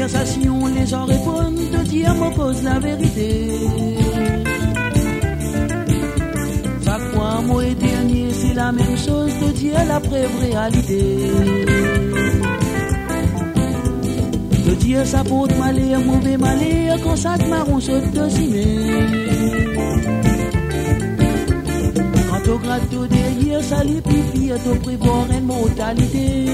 conversation, les gens répondent de dire mon cause la vérité. Chaque fois, moi et dernier, c'est la même chose de dire la brève réalité. De dire ça porte malheur, mauvais malheur, quand ça te marron saute de cimer. Quand au gratte de derrière, ça l'épifie, t'au prévoir une mortalité.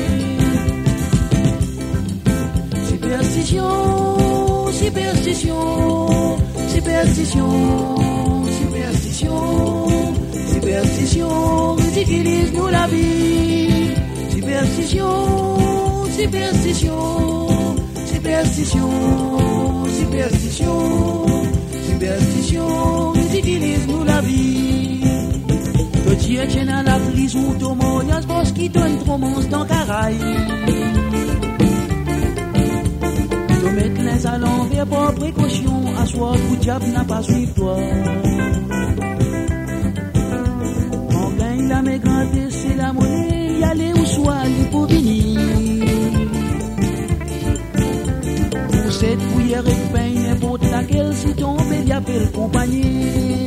Superstition, superstition, superstition, superstition, superstition, ridiculise nous la vie. Superstition, superstition, superstition, superstition, superstition, ridiculise nous la vie. Le Dieu tient à la prison, témoignage parce qu'il donne trop monstre dans caraï. De mettre les à l'envers par précaution, à soi, le diable n'a pas suivi toi. On gagne la mégrante, c'est la monnaie, y aller où soit, il faut venir. Pour cette cuillère et pain, n'importe laquelle, si tombe, il y a belle compagnie.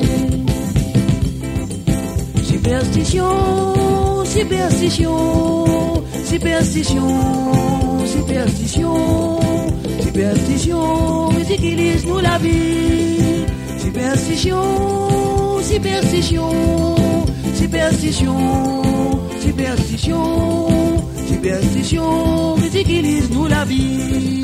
Superstition, superstition, superstition, superstition, superstition, ridiculise nous la vie. Superstition, superstition, superstition, superstition, superstition, ridiculise nous la vie.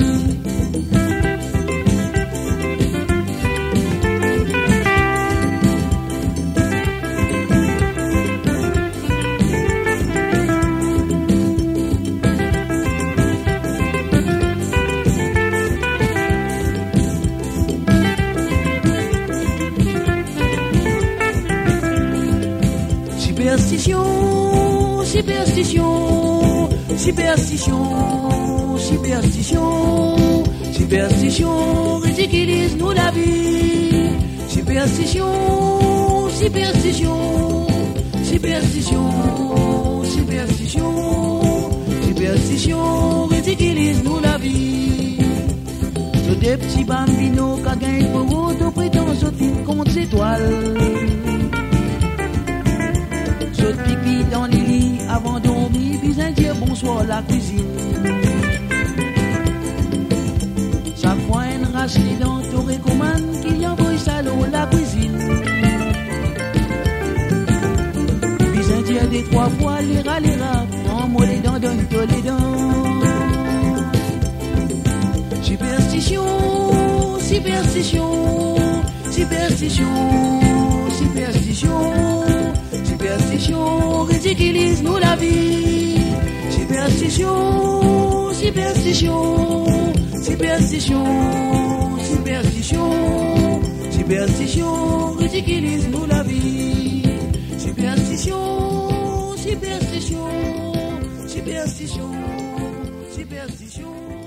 Superstition, superstition, superstition, superstition, superstition, ridiculise nous la vie. Superstition, superstition, superstition, superstition, superstition, ridiculise nous la vie. De des petits bambinos qui gagnent pour vous, de prétendent sauter contre l'étoile. Saute pipi dans les lits avant de dormir, puis un dire bonsoir la cuisine. Chaque fois une rache les dents, te recommande qu'il y envoie salaud la cuisine. Puis un dire des trois fois les râles, en moi les dents donne que les dents. Superstition, superstition, superstition, superstition, superstition, ridiculise nous la vie. Superstition, superstition, superstition, superstition, superstition, ridiculise nous la vie. Superstition, superstition, superstition, superstition.